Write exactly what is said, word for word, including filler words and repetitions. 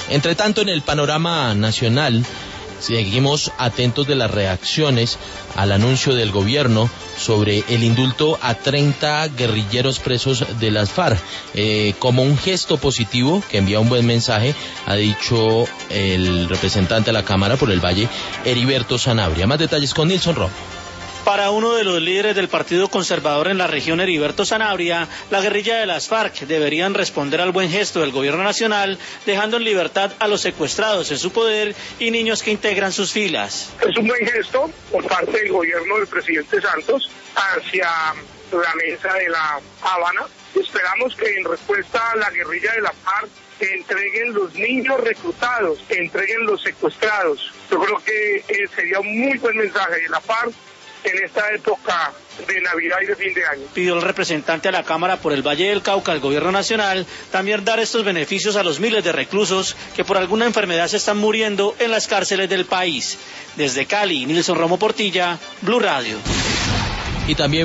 Entre tanto, en el panorama nacional, seguimos atentos de las reacciones al anuncio del gobierno sobre el indulto a treinta guerrilleros presos de las FARC. Eh, como un gesto positivo que envía un buen mensaje, ha dicho el representante de la Cámara por el Valle, Heriberto Sanabria. Más detalles con Nilson Romo. Para uno de los líderes del Partido Conservador en la región, Heriberto Sanabria, la guerrilla de las FARC deberían responder al buen gesto del gobierno nacional, dejando en libertad a los secuestrados en su poder y niños que integran sus filas. Es un buen gesto por parte del gobierno del presidente Santos hacia la mesa de La Habana. Esperamos que en respuesta a la guerrilla de la FARC entreguen los niños reclutados, entreguen los secuestrados. Yo creo que sería un muy buen mensaje de la FARC en esta época de Navidad y de fin de año. Pidió el representante a la Cámara por el Valle del Cauca al gobierno nacional también dar estos beneficios a los miles de reclusos que por alguna enfermedad se están muriendo en las cárceles del país. Desde Cali, Nilson Romo Portilla, Blue Radio. Y también